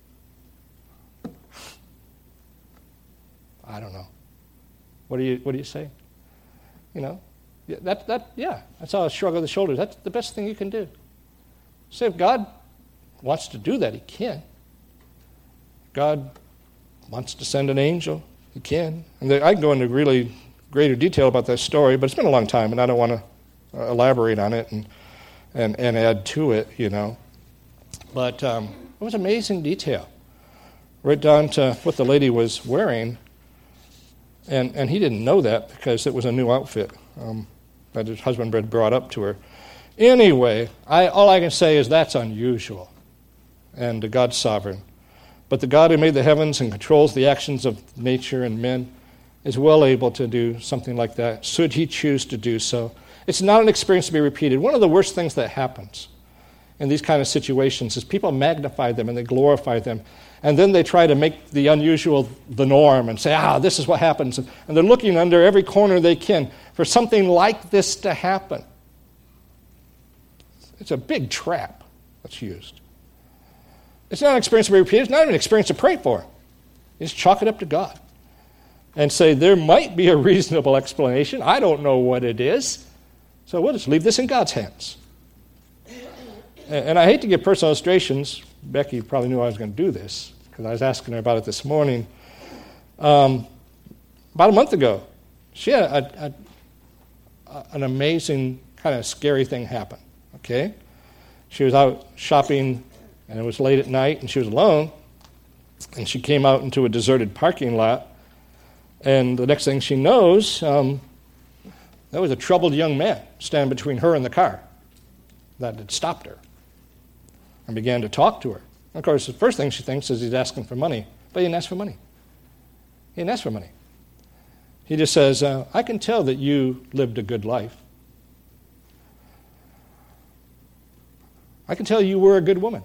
I don't know. What do you What do you say? You know, that that yeah. That's how a shrug of the shoulders. That's the best thing you can do. So if God wants to do that, He can. God wants to send an angel, He can. And they, I can go into really greater detail about that story, but it's been a long time, and I don't want to uh, elaborate on it and and and add to it. You know, but um, it was amazing detail, right down to what the lady was wearing. And and he didn't know that because it was a new outfit um, that his husband had brought up to her. Anyway, I, all I can say is that's unusual, and God's sovereign. But the God who made the heavens and controls the actions of nature and men is well able to do something like that, should He choose to do so. It's not an experience to be repeated. One of the worst things that happens in these kind of situations is people magnify them and they glorify them. And then they try to make the unusual the norm and say, ah, this is what happens. And they're looking under every corner they can for something like this to happen. It's a big trap that's used. It's not an experience to be repeated. It's not even an experience to pray for. You just chalk it up to God and say, there might be a reasonable explanation. I don't know what it is. So we'll just leave this in God's hands. And I hate to give personal illustrations. Becky probably knew I was going to do this because I was asking her about it this morning. Um, about a month ago, she had a, a, an amazing kind of scary thing happen. Okay, she was out shopping, and it was late at night, and she was alone. And she came out into a deserted parking lot, and the next thing she knows, um, there was a troubled young man standing between her and the car that had stopped her. And began to talk to her. Of course, the first thing she thinks is he's asking for money. But he didn't ask for money. He didn't ask for money. He just says, uh, I can tell that you lived a good life. I can tell you were a good woman.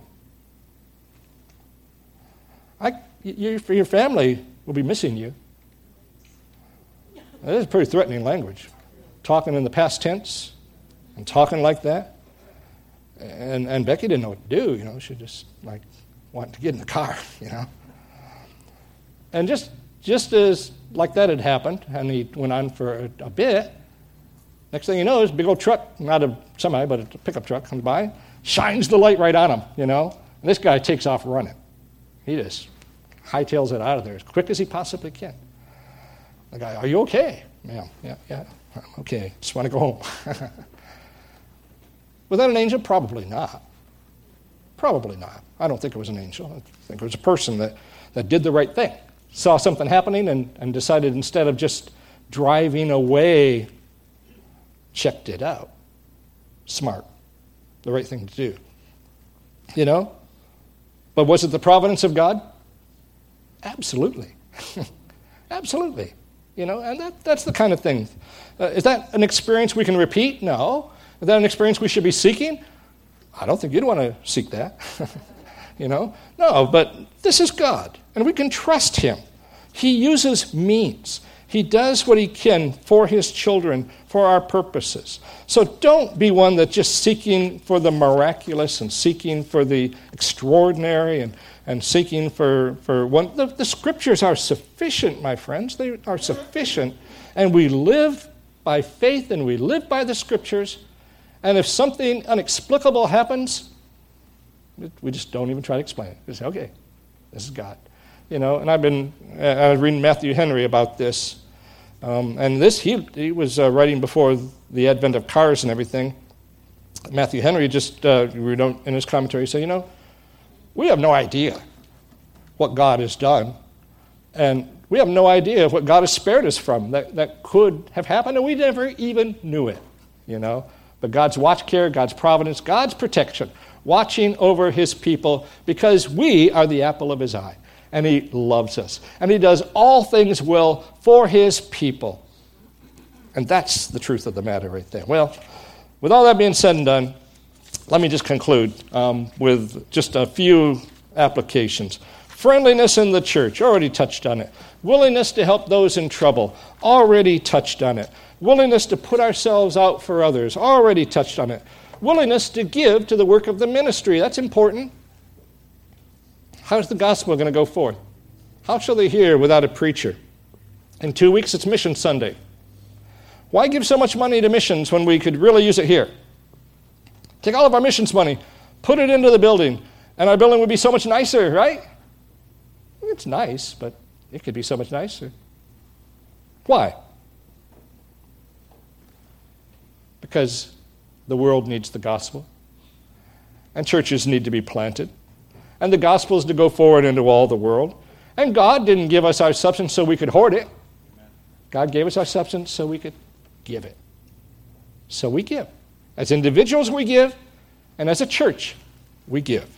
I, you, your family will be missing you. That is pretty threatening language. Talking in the past tense and talking like that. And and Becky didn't know what to do, you know. She just, like, wanted to get in the car, you know. And just just as, like that had happened, and he went on for a, a bit, next thing you know, this big old truck, not a semi, but a pickup truck, comes by, shines the light right on him, you know. And this guy takes off running. He just hightails it out of there as quick as he possibly can. The guy, are you okay? Yeah, yeah, yeah, I'm okay. Just want to go home. Was that an angel? Probably not. Probably not. I don't think it was an angel. I think it was a person that, that did the right thing. Saw something happening and, and decided instead of just driving away, checked it out. Smart. The right thing to do. You know? But was it the providence of God? Absolutely. Absolutely. You know, and that, that's the kind of thing. Uh, is that an experience we can repeat? No. Is that an experience we should be seeking? I don't think you'd want to seek that. You know? No, but this is God, and we can trust him. He uses means. He does what he can for his children, for our purposes. So don't be one that's just seeking for the miraculous and seeking for the extraordinary and, and seeking for, for one. The, the scriptures are sufficient, my friends. They are sufficient. And we live by faith and we live by the scriptures. And if something inexplicable happens, we just don't even try to explain it. We say, okay, this is God. You know, and I've been, I was reading Matthew Henry about this. Um, and this, he, he was uh, writing before the advent of cars and everything. Matthew Henry just, uh, in his commentary, said, you know, we have no idea what God has done. And we have no idea of what God has spared us from that, that could have happened, and we never even knew it, you know. But God's watch care, God's providence, God's protection, watching over his people, because we are the apple of his eye, and he loves us. And he does all things well for his people. And that's the truth of the matter right there. Well, with all that being said and done, let me just conclude um, with just a few applications. Friendliness in the church, already touched on it. Willingness to help those in trouble, already touched on it. Willingness to put ourselves out for others, already touched on it. Willingness to give to the work of the ministry, that's important. How's the gospel going to go forth? How shall they hear without a preacher? In two weeks, it's Mission Sunday. Why give so much money to missions when we could really use it here? Take all of our missions money, put it into the building, and our building would be so much nicer, right? It's nice, but it could be so much nicer. Why? Because the world needs the gospel, and churches need to be planted, and the gospel is to go forward into all the world. And God didn't give us our substance so we could hoard it. God gave us our substance so we could give it. So we give. As individuals, we give, and as a church, we give.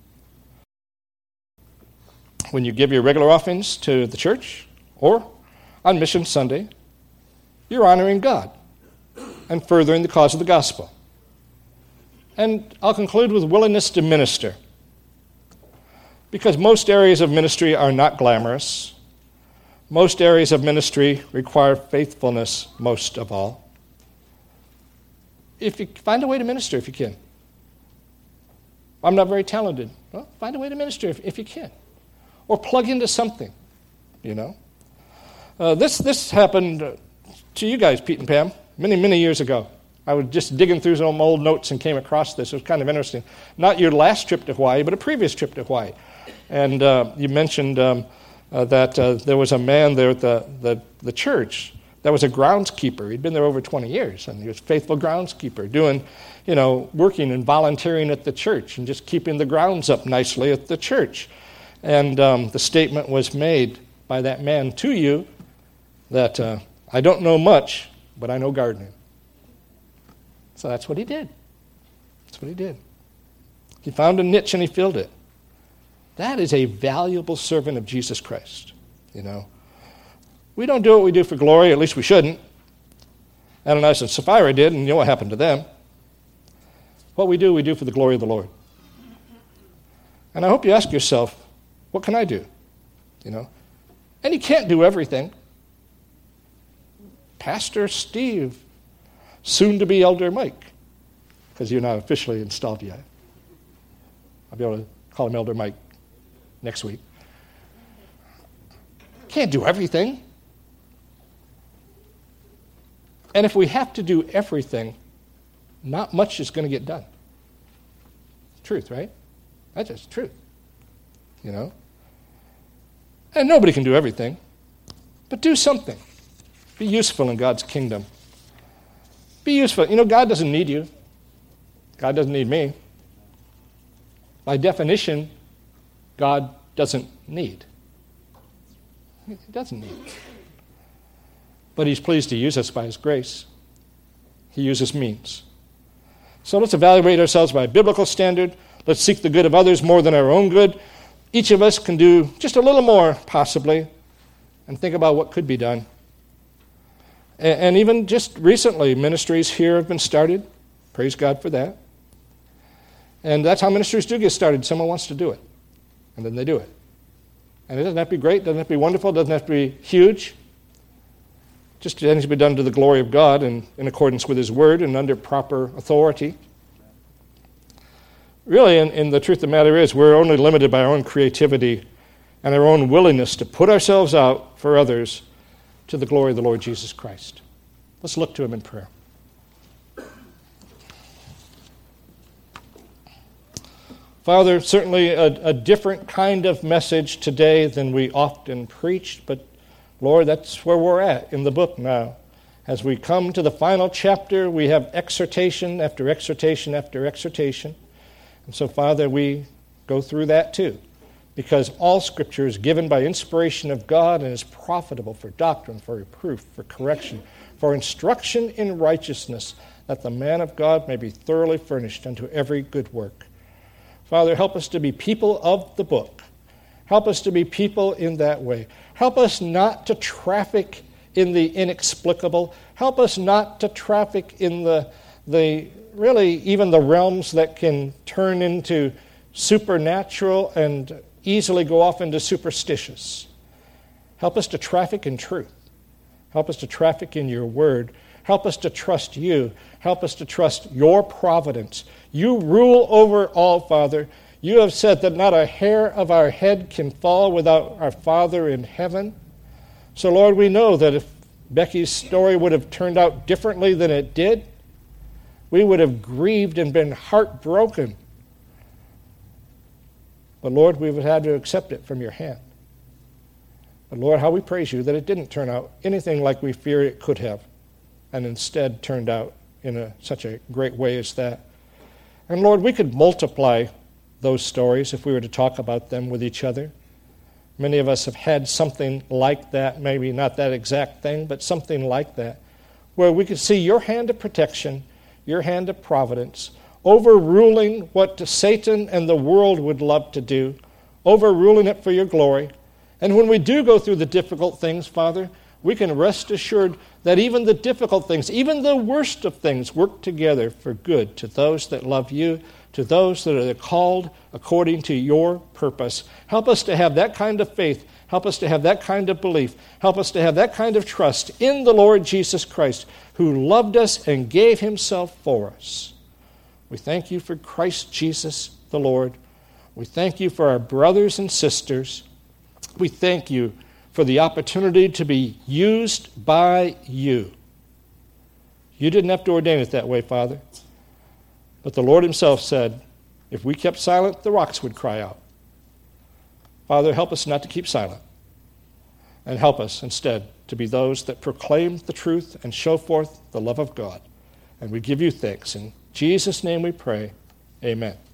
When you give your regular offerings to the church or on Mission Sunday, you're honoring God and furthering the cause of the gospel. And I'll conclude with willingness to minister. Because most areas of ministry are not glamorous. Most areas of ministry require faithfulness most of all. If you find a way to minister if you can. I'm not very talented. Well, find a way to minister if, if you can. Or plug into something, you know. Uh, this this happened to you guys, Pete and Pam, many, many years ago. I was just digging through some old notes and came across this. It was kind of interesting. Not your last trip to Hawaii, but a previous trip to Hawaii. And uh, you mentioned um, uh, that uh, there was a man there at the, the, the church that was a groundskeeper. He'd been there over twenty years, and he was a faithful groundskeeper, doing, you know, working and volunteering at the church and just keeping the grounds up nicely at the church. And um, the statement was made by that man to you that uh, I don't know much, but I know gardening. So that's what he did. That's what he did. He found a niche and he filled it. That is a valuable servant of Jesus Christ, you know. We don't do what we do for glory, at least we shouldn't. Ananias and Sapphira did, and you know what happened to them. What we do, we do for the glory of the Lord. And I hope you ask yourself, what can I do? You know, and you can't do everything. Pastor Steve, soon to be Elder Mike, because you're not officially installed yet. I'll be able to call him Elder Mike next week. Can't do everything. And if we have to do everything, not much is going to get done. Truth, right? That's just truth. You know? And nobody can do everything. But do something. Be useful in God's kingdom. Be useful. You know, God doesn't need you. God doesn't need me. By definition, God doesn't need. He doesn't need. But he's pleased to use us by his grace. He uses means. So let's evaluate ourselves by a biblical standard. Let's seek the good of others more than our own good. Each of us can do just a little more, possibly, and think about what could be done. And, and even just recently, ministries here have been started. Praise God for that. And that's how ministries do get started. Someone wants to do it, and then they do it. And it doesn't have to be great, doesn't have to be wonderful, doesn't have to be huge. Just it needs to be done to the glory of God and in accordance with His Word and under proper authority. Really, in, in the truth of the matter is, we're only limited by our own creativity and our own willingness to put ourselves out for others to the glory of the Lord Jesus Christ. Let's look to Him in prayer. Father, certainly a, a different kind of message today than we often preached, but Lord, that's where we're at in the book now. As we come to the final chapter, we have exhortation after exhortation after exhortation. And so, Father, we go through that too, because all Scripture is given by inspiration of God and is profitable for doctrine, for reproof, for correction, for instruction in righteousness, that the man of God may be thoroughly furnished unto every good work. Father, help us to be people of the book. Help us to be people in that way. Help us not to traffic in the inexplicable. Help us not to traffic in the, the really even the realms that can turn into supernatural and easily go off into superstitious. Help us to traffic in truth. Help us to traffic in your word. Help us to trust you. Help us to trust your providence. You rule over all, Father. You have said that not a hair of our head can fall without our Father in heaven. So, Lord, we know that if Becky's story would have turned out differently than it did, we would have grieved and been heartbroken. But, Lord, we would have had to accept it from your hand. But, Lord, how we praise you that it didn't turn out anything like we fear it could have, and instead turned out in a, such a great way as that. And, Lord, we could multiply those stories if we were to talk about them with each other. Many of us have had something like that, maybe not that exact thing, but something like that, where we could see your hand of protection, your hand of providence, overruling what Satan and the world would love to do, overruling it for your glory. And when we do go through the difficult things, Father, we can rest assured that even the difficult things, even the worst of things, work together for good to those that love you, to those that are called according to your purpose. Help us to have that kind of faith. Help us to have that kind of belief. Help us to have that kind of trust in the Lord Jesus Christ, who loved us and gave himself for us. We thank you for Christ Jesus the Lord. We thank you for our brothers and sisters. We thank you for the opportunity to be used by you. You didn't have to ordain it that way, Father. But the Lord himself said, if we kept silent, the rocks would cry out. Father, help us not to keep silent. And help us instead to be those that proclaim the truth and show forth the love of God. And we give you thanks. In Jesus' name we pray. Amen.